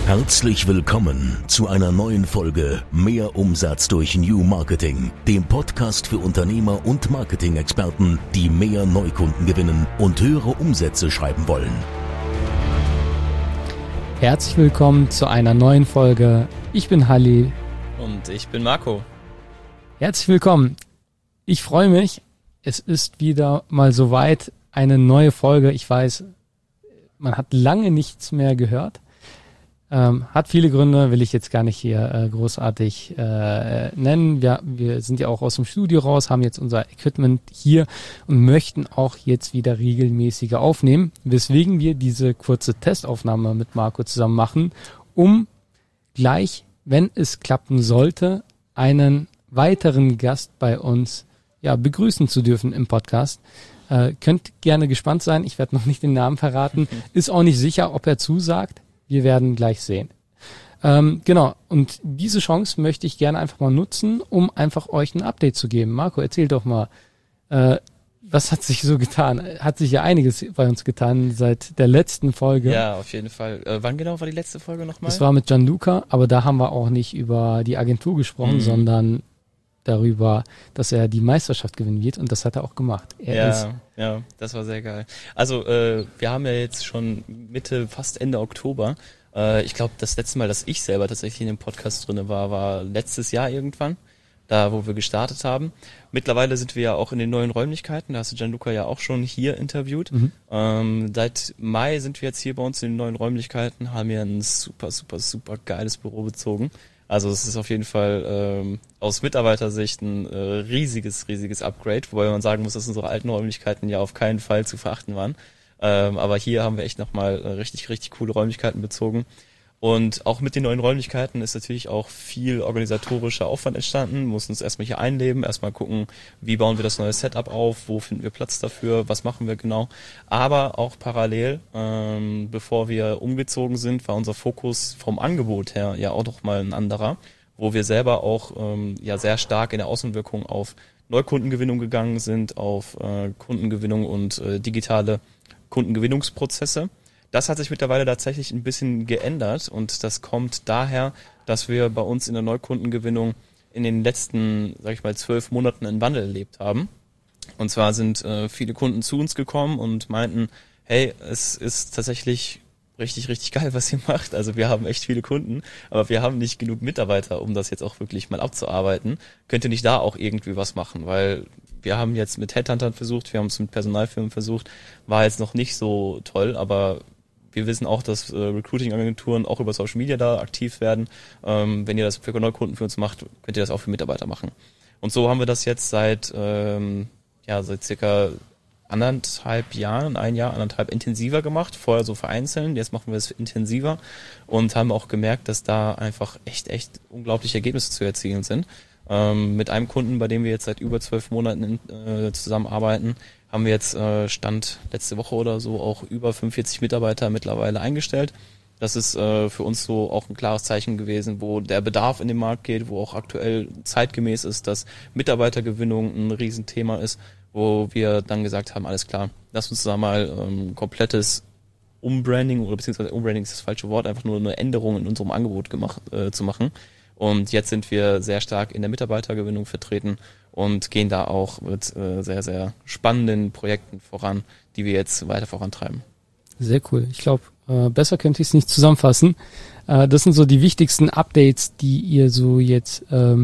Herzlich willkommen zu einer neuen Folge Mehr Umsatz durch New Marketing, dem Podcast für Unternehmer und Marketing-Experten, die mehr Neukunden gewinnen und höhere Umsätze schreiben wollen. Herzlich willkommen zu einer neuen Folge. Ich bin Halli. Und ich bin Marco. Herzlich willkommen. Ich freue mich. Es ist wieder mal soweit, eine neue Folge. Ich weiß, man hat lange nichts mehr gehört. Hat viele Gründe, will ich jetzt gar nicht hier großartig nennen. Wir sind ja auch aus dem Studio raus, haben jetzt unser Equipment hier und möchten auch jetzt wieder regelmäßiger aufnehmen, weswegen wir diese kurze Testaufnahme mit Marco zusammen machen, um gleich, wenn es klappen sollte, einen weiteren Gast bei uns begrüßen zu dürfen im Podcast. Könnt gerne gespannt sein, ich werde noch nicht den Namen verraten, ist auch nicht sicher, ob er zusagt. Wir werden gleich sehen. Genau, und diese Chance möchte ich gerne einfach mal nutzen, um einfach euch ein Update zu geben. Marco, erzähl doch mal, was hat sich so getan? Hat sich ja einiges bei uns getan seit der letzten Folge. Ja, auf jeden Fall. Wann genau war die letzte Folge nochmal? Das war mit Gianluca, aber da haben wir auch nicht über die Agentur gesprochen, sondern darüber, dass er die Meisterschaft gewinnen wird, und das hat er auch gemacht. Ja, das war sehr geil. Also wir haben ja jetzt schon Mitte, fast Ende Oktober. Ich glaube, das letzte Mal, dass ich selber tatsächlich in dem Podcast drinne war letztes Jahr irgendwann, da wo wir gestartet haben. Mittlerweile sind wir ja auch in den neuen Räumlichkeiten, da hast du Gianluca ja auch schon hier interviewt. Seit Mai sind wir jetzt hier bei uns in den neuen Räumlichkeiten, haben hier ein super geiles Büro bezogen. Also es ist auf jeden Fall aus Mitarbeitersicht ein riesiges Upgrade, wobei man sagen muss, dass unsere alten Räumlichkeiten ja auf keinen Fall zu verachten waren. Aber hier haben wir echt nochmal richtig coole Räumlichkeiten bezogen. Und auch mit den neuen Räumlichkeiten ist natürlich auch viel organisatorischer Aufwand entstanden. Wir mussten uns erstmal hier einleben, erstmal gucken, wie bauen wir das neue Setup auf, wo finden wir Platz dafür, was machen wir genau. Aber auch parallel, bevor wir umgezogen sind, war unser Fokus vom Angebot her ja auch noch mal ein anderer, wo wir selber auch sehr stark in der Außenwirkung auf Neukundengewinnung gegangen sind, auf Kundengewinnung und digitale Kundengewinnungsprozesse. Das hat sich mittlerweile tatsächlich ein bisschen geändert, und das kommt daher, dass wir bei uns in der Neukundengewinnung in den letzten, 12 Monaten einen Wandel erlebt haben. Und zwar sind viele Kunden zu uns gekommen und meinten, hey, es ist tatsächlich richtig geil, was ihr macht. Also wir haben echt viele Kunden, aber wir haben nicht genug Mitarbeiter, um das jetzt auch wirklich mal abzuarbeiten. Könnt ihr nicht da auch irgendwie was machen? Weil wir haben jetzt mit Headhuntern versucht, wir haben es mit Personalfirmen versucht, war jetzt noch nicht so toll, aber wir wissen auch, dass Recruiting-Agenturen auch über Social Media da aktiv werden. Wenn ihr das für Neukunden für uns macht, könnt ihr das auch für Mitarbeiter machen. Und so haben wir das jetzt seit circa anderthalb Jahren, anderthalb intensiver gemacht. Vorher so vereinzelt, jetzt machen wir es intensiver und haben auch gemerkt, dass da einfach echt unglaubliche Ergebnisse zu erzielen sind. Mit einem Kunden, bei dem wir jetzt seit über 12 Monaten zusammenarbeiten, haben wir jetzt Stand letzte Woche oder so auch über 45 Mitarbeiter mittlerweile eingestellt. Das ist für uns so auch ein klares Zeichen gewesen, wo der Bedarf in den Markt geht, wo auch aktuell zeitgemäß ist, dass Mitarbeitergewinnung ein Riesenthema ist, wo wir dann gesagt haben, alles klar, lass uns da mal komplettes Umbranding, oder beziehungsweise Umbranding ist das falsche Wort, einfach nur eine Änderung in unserem Angebot zu machen. Und jetzt sind wir sehr stark in der Mitarbeitergewinnung vertreten und gehen da auch mit sehr spannenden Projekten voran, die wir jetzt weiter vorantreiben. Sehr cool. Ich glaube, besser könnte ich es nicht zusammenfassen. Das sind so die wichtigsten Updates, die ihr so jetzt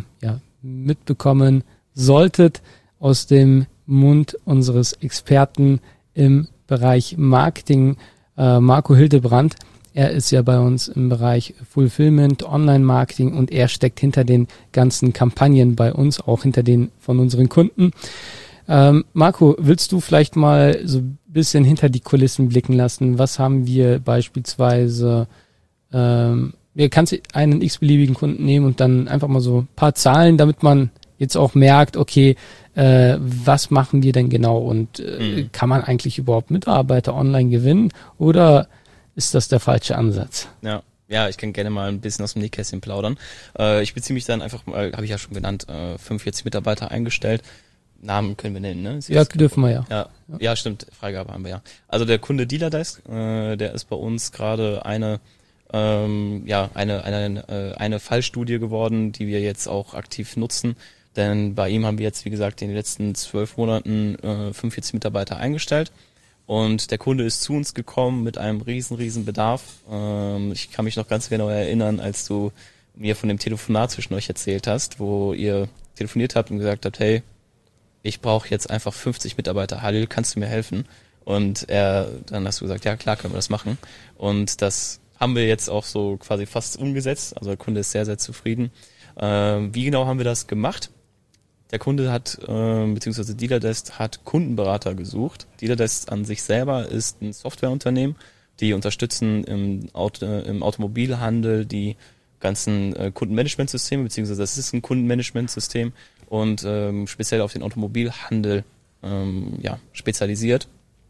mitbekommen solltet aus dem Mund unseres Experten im Bereich Marketing, Marco Hildebrand. Er ist ja bei uns im Bereich Fulfillment, Online-Marketing, und er steckt hinter den ganzen Kampagnen bei uns, auch hinter den von unseren Kunden. Marco, willst du vielleicht mal so ein bisschen hinter die Kulissen blicken lassen? Was haben wir beispielsweise, kannst du einen x-beliebigen Kunden nehmen und dann einfach mal so ein paar Zahlen, damit man jetzt auch merkt, okay, was machen wir denn genau, und kann man eigentlich überhaupt Mitarbeiter online gewinnen, oder ist das der falsche Ansatz? Ja, ich kann gerne mal ein bisschen aus dem Nähkästchen plaudern. Ich beziehe mich dann einfach mal, habe ich ja schon genannt, 45 Mitarbeiter eingestellt. Namen können wir nennen, ne? Ja, dürfen wir ja. Ja, stimmt, Freigabe haben wir ja. Also der Kunde Dealerdesk, der ist bei uns gerade eine eine Fallstudie geworden, die wir jetzt auch aktiv nutzen. Denn bei ihm haben wir jetzt, wie gesagt, in den letzten 12 Monaten 45 Mitarbeiter eingestellt. Und der Kunde ist zu uns gekommen mit einem riesen Bedarf. Ich kann mich noch ganz genau erinnern, als du mir von dem Telefonat zwischen euch erzählt hast, wo ihr telefoniert habt und gesagt habt, hey, ich brauche jetzt einfach 50 Mitarbeiter. Halil, kannst du mir helfen? Und dann hast du gesagt, ja klar, können wir das machen. Und das haben wir jetzt auch so quasi fast umgesetzt. Also der Kunde ist sehr zufrieden. Wie genau haben wir das gemacht? Der Kunde hat, beziehungsweise Dealerdesk hat Kundenberater gesucht. Dealerdesk an sich selber ist ein Softwareunternehmen, die unterstützen im Automobilhandel die ganzen Kundenmanagementsysteme, beziehungsweise das ist ein Kundenmanagementsystem und speziell auf den Automobilhandel spezialisiert.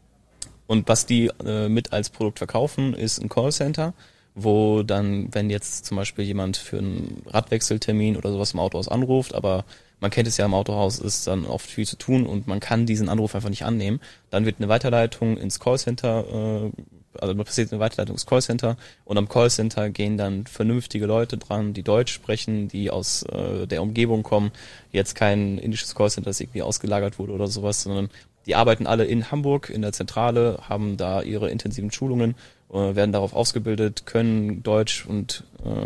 Und was die mit als Produkt verkaufen, ist ein Callcenter, wo dann, wenn jetzt zum Beispiel jemand für einen Radwechseltermin oder sowas im Autohaus anruft, aber man kennt es ja, im Autohaus ist dann oft viel zu tun und man kann diesen Anruf einfach nicht annehmen, dann wird eine Weiterleitung ins Callcenter, passiert eine Weiterleitung ins Callcenter und am Callcenter gehen dann vernünftige Leute dran, die Deutsch sprechen, die aus der Umgebung kommen, jetzt kein indisches Callcenter, das irgendwie ausgelagert wurde oder sowas, sondern die arbeiten alle in Hamburg in der Zentrale, haben da ihre intensiven Schulungen, werden darauf ausgebildet, können Deutsch und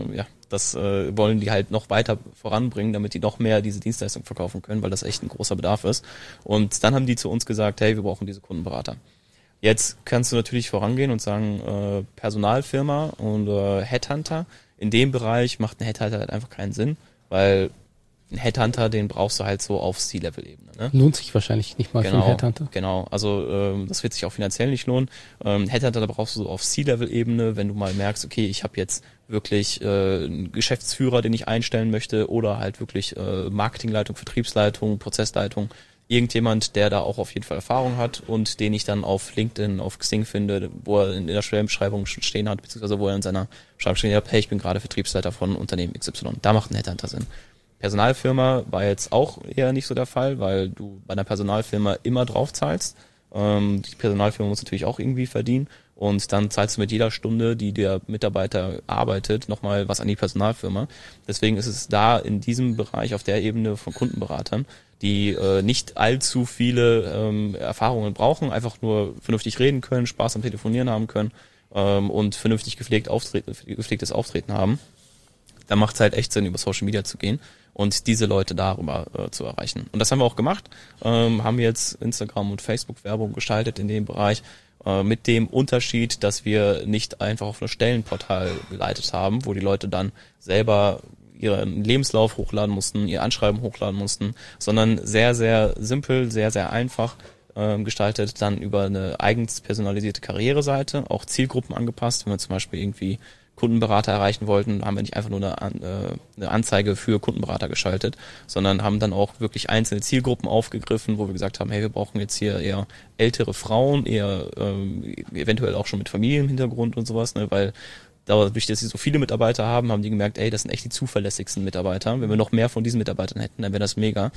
das wollen die halt noch weiter voranbringen, damit die noch mehr diese Dienstleistung verkaufen können, weil das echt ein großer Bedarf ist. Und dann haben die zu uns gesagt, hey, wir brauchen diese Kundenberater. Jetzt kannst du natürlich vorangehen und sagen, Personalfirma und Headhunter. In dem Bereich macht ein Headhunter halt einfach keinen Sinn, weil ein Headhunter, den brauchst du halt so auf C-Level-Ebene. Ne? Lohnt sich wahrscheinlich nicht mal für einen Headhunter. Genau, also das wird sich auch finanziell nicht lohnen. Headhunter, da brauchst du so auf C-Level-Ebene, wenn du mal merkst, okay, ich habe jetzt wirklich einen Geschäftsführer, den ich einstellen möchte oder halt wirklich Marketingleitung, Vertriebsleitung, Prozessleitung, irgendjemand, der da auch auf jeden Fall Erfahrung hat und den ich dann auf LinkedIn, auf Xing finde, wo er in der Stellenbeschreibung schon stehen hat, beziehungsweise wo er in seiner Beschreibung stehen hat, hey, ich bin gerade Vertriebsleiter von Unternehmen XY. Da macht ein Headhunter Sinn. Personalfirma war jetzt auch eher nicht so der Fall, weil du bei einer Personalfirma immer drauf zahlst. Die Personalfirma muss natürlich auch irgendwie verdienen und dann zahlst du mit jeder Stunde, die der Mitarbeiter arbeitet, nochmal was an die Personalfirma. Deswegen ist es da in diesem Bereich auf der Ebene von Kundenberatern, die nicht allzu viele Erfahrungen brauchen, einfach nur vernünftig reden können, Spaß am Telefonieren haben können und vernünftig gepflegtes Auftreten haben. Da macht es halt echt Sinn, über Social Media zu gehen und diese Leute darüber zu erreichen. Und das haben wir auch gemacht, haben jetzt Instagram und Facebook Werbung gestaltet in dem Bereich, mit dem Unterschied, dass wir nicht einfach auf ein Stellenportal geleitet haben, wo die Leute dann selber ihren Lebenslauf hochladen mussten, ihr Anschreiben hochladen mussten, sondern sehr, sehr simpel, sehr, sehr einfach gestaltet, dann über eine eigens personalisierte Karriereseite, auch Zielgruppen angepasst, wenn wir zum Beispiel irgendwie Kundenberater erreichen wollten, haben wir nicht einfach nur eine Anzeige für Kundenberater geschaltet, sondern haben dann auch wirklich einzelne Zielgruppen aufgegriffen, wo wir gesagt haben, hey, wir brauchen jetzt hier eher ältere Frauen, eher eventuell auch schon mit Familienhintergrund und sowas, ne, weil dadurch, dass sie so viele Mitarbeiter haben die gemerkt, ey, das sind echt die zuverlässigsten Mitarbeiter. Wenn wir noch mehr von diesen Mitarbeitern hätten, dann wäre das mega.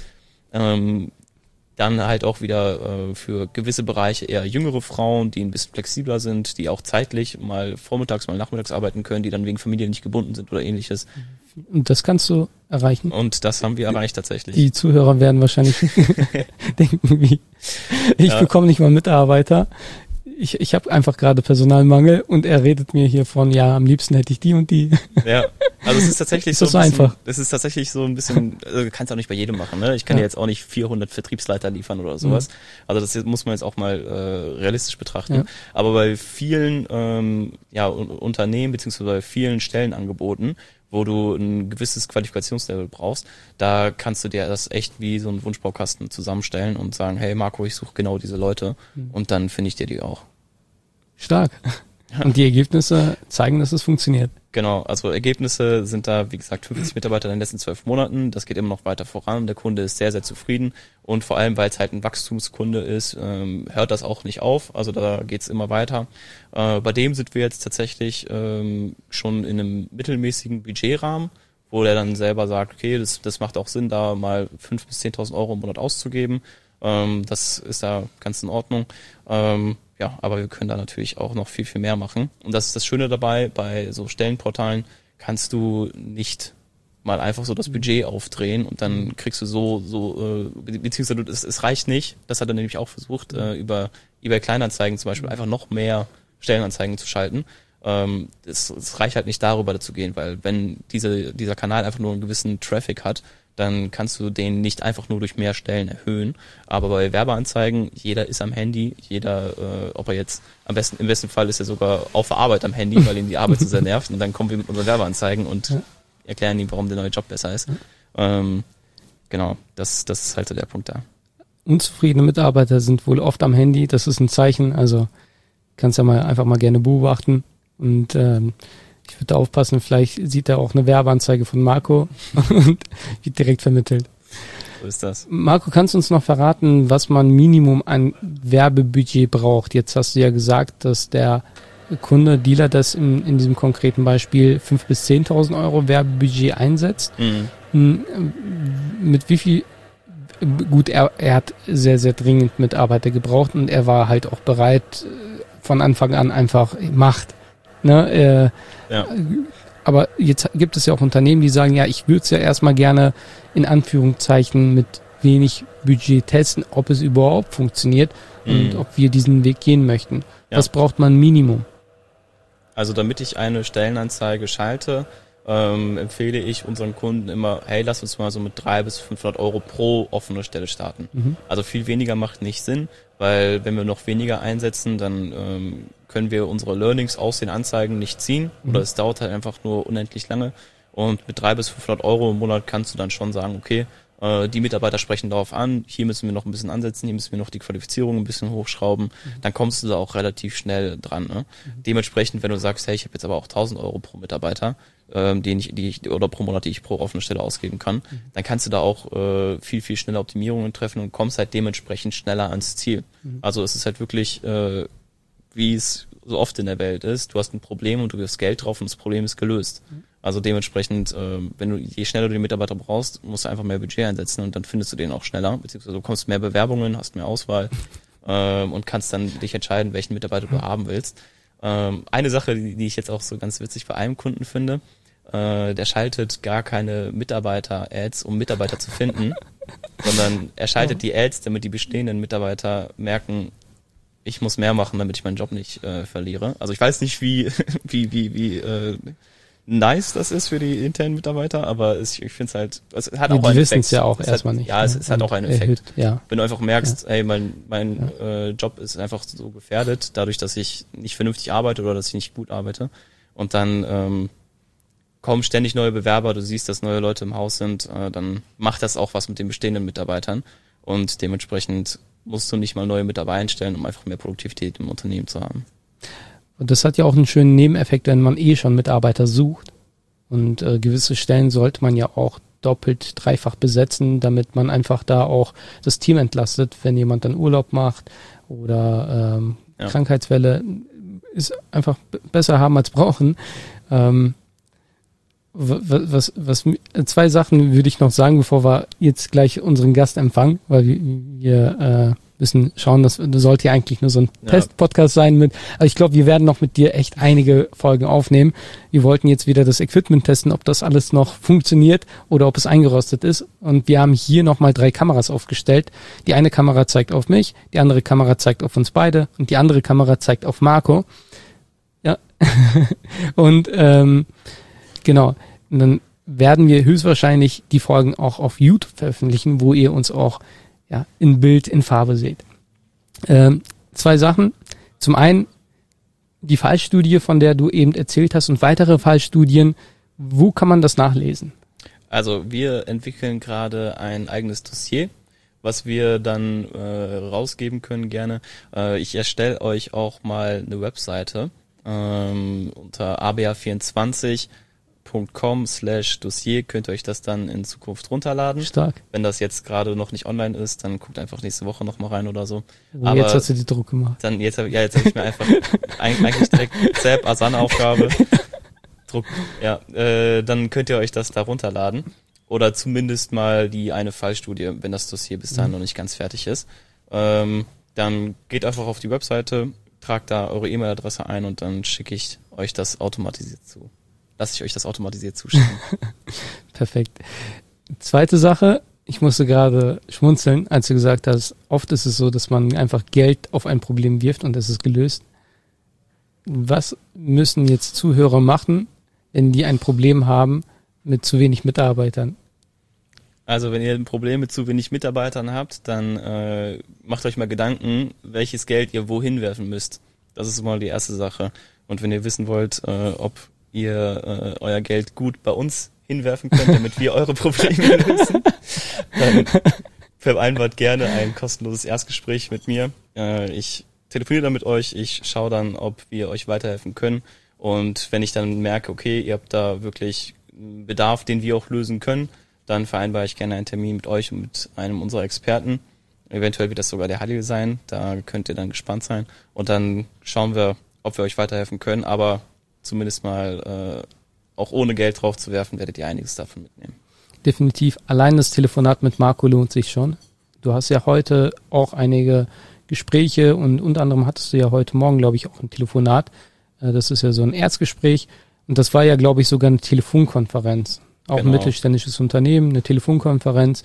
Dann halt auch wieder für gewisse Bereiche eher jüngere Frauen, die ein bisschen flexibler sind, die auch zeitlich mal vormittags, mal nachmittags arbeiten können, die dann wegen Familie nicht gebunden sind oder ähnliches. Und das kannst du erreichen? Und das haben wir erreicht tatsächlich. Die Zuhörer werden wahrscheinlich denken, wie ich bekomme nicht mal Mitarbeiter. Ich habe einfach gerade Personalmangel und er redet mir hier von, ja, am liebsten hätte ich die und die. Ja, also es ist tatsächlich so ein bisschen, einfach. Es ist tatsächlich so ein bisschen, also kannst auch nicht bei jedem machen, ne? Ich kann ja jetzt auch nicht 400 Vertriebsleiter liefern oder sowas. Also das muss man jetzt auch mal realistisch betrachten. Ja. Aber bei vielen Unternehmen beziehungsweise bei vielen Stellenangeboten, wo du ein gewisses Qualifikationslevel brauchst, da kannst du dir das echt wie so einen Wunschbaukasten zusammenstellen und sagen, hey Marco, ich suche genau diese Leute und dann finde ich dir die auch. Stark. Und die Ergebnisse zeigen, dass es funktioniert. Genau, also Ergebnisse sind da, wie gesagt, 50 Mitarbeiter in den letzten 12 Monaten. Das geht immer noch weiter voran. Der Kunde ist sehr, sehr zufrieden. Und vor allem, weil es halt ein Wachstumskunde ist, hört das auch nicht auf. Also da geht's immer weiter. Bei dem sind wir jetzt tatsächlich schon in einem mittelmäßigen Budgetrahmen, wo der dann selber sagt, okay, das macht auch Sinn, da mal 5.000 bis 10.000 Euro im Monat auszugeben. Das ist da ganz in Ordnung. Ja, aber wir können da natürlich auch noch viel, viel mehr machen. Und das ist das Schöne dabei, bei so Stellenportalen kannst du nicht mal einfach so das Budget aufdrehen und dann kriegst du beziehungsweise es reicht nicht, das hat er nämlich auch versucht, über eBay Kleinanzeigen zum Beispiel einfach noch mehr Stellenanzeigen zu schalten. Es reicht halt nicht darüber zu gehen, weil wenn dieser Kanal einfach nur einen gewissen Traffic hat, dann kannst du den nicht einfach nur durch mehr Stellen erhöhen. Aber bei Werbeanzeigen, jeder ist am Handy, ob er jetzt, im besten Fall ist er sogar auf der Arbeit am Handy, weil ihn die Arbeit so sehr nervt und dann kommen wir mit unseren Werbeanzeigen und erklären ihm, warum der neue Job besser ist. Genau, das ist halt so der Punkt da. Unzufriedene Mitarbeiter sind wohl oft am Handy, das ist ein Zeichen, also kannst ja einfach mal gerne beobachten und ich würde aufpassen, vielleicht sieht er auch eine Werbeanzeige von Marco und wird direkt vermittelt. So ist das. Marco, kannst du uns noch verraten, was man Minimum an Werbebudget braucht? Jetzt hast du ja gesagt, dass der Dealer das in diesem konkreten Beispiel 5.000 bis 10.000 Euro Werbebudget einsetzt. Mit wie viel? Gut, er hat sehr, sehr dringend Mitarbeiter gebraucht und er war halt auch bereit, von Anfang an einfach macht. Ne? Aber jetzt gibt es ja auch Unternehmen, die sagen, ja, ich würde es ja erstmal gerne in Anführungszeichen mit wenig Budget testen, ob es überhaupt funktioniert und ob wir diesen Weg gehen möchten. Ja. Was braucht man Minimum? Also damit ich eine Stellenanzeige schalte, empfehle ich unseren Kunden immer, hey, lass uns mal so mit 300 bis 500 Euro pro offene Stelle starten. Also viel weniger macht nicht Sinn, weil wenn wir noch weniger einsetzen, dann können wir unsere Learnings aus den Anzeigen nicht ziehen oder es dauert halt einfach nur unendlich lange. Und mit 300 bis 500 Euro im Monat kannst du dann schon sagen, okay, die Mitarbeiter sprechen darauf an, hier müssen wir noch ein bisschen ansetzen, hier müssen wir noch die Qualifizierung ein bisschen hochschrauben, dann kommst du da auch relativ schnell dran. Ne? Dementsprechend, wenn du sagst, hey, ich habe jetzt aber auch 1.000 Euro pro Mitarbeiter, oder pro Monat, die ich pro offene Stelle ausgeben kann, dann kannst du da auch viel, viel schneller Optimierungen treffen und kommst halt dementsprechend schneller ans Ziel. Also es ist halt wirklich, wie es so oft in der Welt ist, du hast ein Problem und du wirfst Geld drauf und das Problem ist gelöst. Also dementsprechend, je schneller du die Mitarbeiter brauchst, musst du einfach mehr Budget einsetzen und dann findest du den auch schneller, beziehungsweise du bekommst mehr Bewerbungen, hast mehr Auswahl und kannst dann dich entscheiden, welchen Mitarbeiter du haben willst. Eine Sache, die ich jetzt auch so ganz witzig bei einem Kunden finde, der schaltet gar keine Mitarbeiter-Ads, um Mitarbeiter zu finden, sondern er schaltet die Ads, damit die bestehenden Mitarbeiter merken, ich muss mehr machen, damit ich meinen Job nicht verliere. Also ich weiß nicht, wie nice das ist für die internen Mitarbeiter, aber ich finde es halt, es hat auch einen Effekt. Die wissen es ja auch erstmal nicht. Ja, es hat auch einen Effekt. Ja. Wenn du einfach merkst, hey, mein Job ist einfach so gefährdet, dadurch, dass ich nicht vernünftig arbeite oder dass ich nicht gut arbeite und dann kommen ständig neue Bewerber, du siehst, dass neue Leute im Haus sind, dann macht das auch was mit den bestehenden Mitarbeitern und dementsprechend musst du nicht mal neue Mitarbeiter einstellen, um einfach mehr Produktivität im Unternehmen zu haben. Und das hat ja auch einen schönen Nebeneffekt, wenn man schon Mitarbeiter sucht. Und gewisse Stellen sollte man ja auch doppelt, dreifach besetzen, damit man einfach da auch das Team entlastet, wenn jemand dann Urlaub macht oder Krankheitsfälle. Ist einfach besser haben als brauchen. Zwei Sachen würde ich noch sagen, bevor wir jetzt gleich unseren Gast empfangen, weil wir müssen schauen, das sollte ja eigentlich nur so ein Test-Podcast sein aber ich glaube, wir werden noch mit dir echt einige Folgen aufnehmen. Wir wollten jetzt wieder das Equipment testen, ob das alles noch funktioniert oder ob es eingerostet ist. Und wir haben hier nochmal 3 Kameras aufgestellt. Die eine Kamera zeigt auf mich, die andere Kamera zeigt auf uns beide und die andere Kamera zeigt auf Marco. Ja. Und genau. Und dann werden wir höchstwahrscheinlich die Folgen auch auf YouTube veröffentlichen, wo ihr uns auch in Bild, in Farbe seht. 2 Sachen. Zum einen die Fallstudie, von der du eben erzählt hast und weitere Fallstudien. Wo kann man das nachlesen? Also wir entwickeln gerade ein eigenes Dossier, was wir dann rausgeben können gerne. Ich erstelle euch auch mal eine Webseite unter aba24.com/Dossier könnt ihr euch das dann in Zukunft runterladen. Stark. Wenn das jetzt gerade noch nicht online ist, dann guckt einfach nächste Woche noch mal rein oder so. Aber jetzt hast du die Druck gemacht. Dann jetzt habe ich mir einfach eigentlich direkt Zap Asana-Aufgabe Druck. Ja, dann könnt ihr euch das da runterladen oder zumindest mal die eine Fallstudie, wenn das Dossier bis dahin noch nicht ganz fertig ist. Dann geht einfach auf die Webseite, tragt da eure E-Mail-Adresse ein und dann schicke ich euch das automatisiert zu. Lasse ich euch das automatisiert zuschicken. Perfekt. Zweite Sache, ich musste gerade schmunzeln, als du gesagt hast, oft ist es so, dass man einfach Geld auf ein Problem wirft und es ist gelöst. Was müssen jetzt Zuhörer machen, wenn die ein Problem haben mit zu wenig Mitarbeitern? Also wenn ihr ein Problem mit zu wenig Mitarbeitern habt, dann macht euch mal Gedanken, welches Geld ihr wohin werfen müsst. Das ist mal die erste Sache. Und wenn ihr wissen wollt, ob ihr euer Geld gut bei uns hinwerfen könnt, damit wir eure Probleme lösen, dann vereinbart gerne ein kostenloses Erstgespräch mit mir. Ich telefoniere dann mit euch, ich schaue dann, ob wir euch weiterhelfen können. Und wenn ich dann merke, okay, ihr habt da wirklich einen Bedarf, den wir auch lösen können, dann vereinbare ich gerne einen Termin mit euch und mit einem unserer Experten. Eventuell wird das sogar der Halil sein, da könnt ihr dann gespannt sein. Und dann schauen wir, ob wir euch weiterhelfen können, aber zumindest mal auch ohne Geld drauf zu werfen, werdet ihr einiges davon mitnehmen. Definitiv. Allein das Telefonat mit Marco lohnt sich schon. Du hast ja heute auch einige Gespräche und unter anderem hattest du ja heute Morgen, glaube ich, auch ein Telefonat. Das ist ja so ein Erstgespräch und das war ja, glaube ich, sogar eine Telefonkonferenz. Auch ein mittelständisches Unternehmen, eine Telefonkonferenz.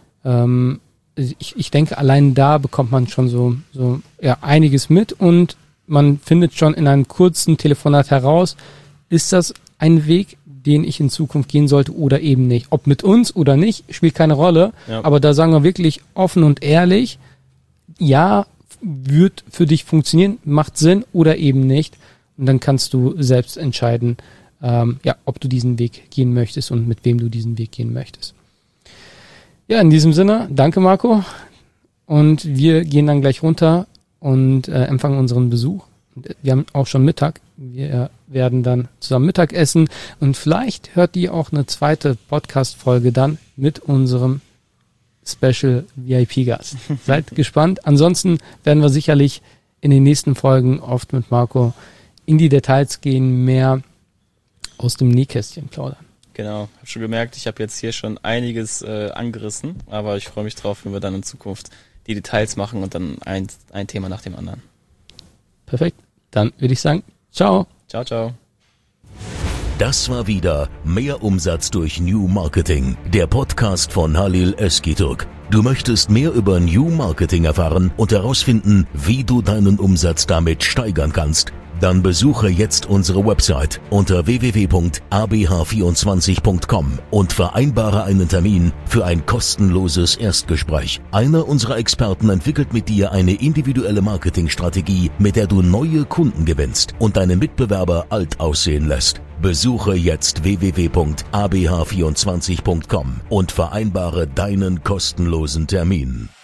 Ich denke, allein da bekommt man schon so einiges mit und man findet schon in einem kurzen Telefonat heraus, ist das ein Weg, den ich in Zukunft gehen sollte oder eben nicht. Ob mit uns oder nicht, spielt keine Rolle. Ja. Aber da sagen wir wirklich offen und ehrlich, ja, wird für dich funktionieren, macht Sinn oder eben nicht. Und dann kannst du selbst entscheiden, ob du diesen Weg gehen möchtest und mit wem du diesen Weg gehen möchtest. Ja, in diesem Sinne, danke Marco. Und wir gehen dann gleich runter und empfangen unseren Besuch. Wir haben auch schon Mittag. Wir werden dann zusammen Mittag essen und vielleicht hört ihr auch eine zweite Podcast-Folge dann mit unserem Special VIP-Gast. Seid gespannt. Ansonsten werden wir sicherlich in den nächsten Folgen oft mit Marco in die Details gehen, mehr aus dem Nähkästchen plaudern. Genau, habe schon gemerkt, ich habe jetzt hier schon einiges angerissen, aber ich freue mich drauf, wenn wir dann in Zukunft die Details machen und dann ein Thema nach dem anderen. Perfekt, dann würde ich sagen, ciao. Ciao, ciao. Das war wieder Mehr Umsatz durch New Marketing, der Podcast von Halil Özgitürk. Du möchtest mehr über New Marketing erfahren und herausfinden, wie du deinen Umsatz damit steigern kannst? Dann besuche jetzt unsere Website unter www.abh24.com und vereinbare einen Termin für ein kostenloses Erstgespräch. Einer unserer Experten entwickelt mit dir eine individuelle Marketingstrategie, mit der du neue Kunden gewinnst und deine Mitbewerber alt aussehen lässt. Besuche jetzt www.abh24.com und vereinbare deinen kostenlosen Termin.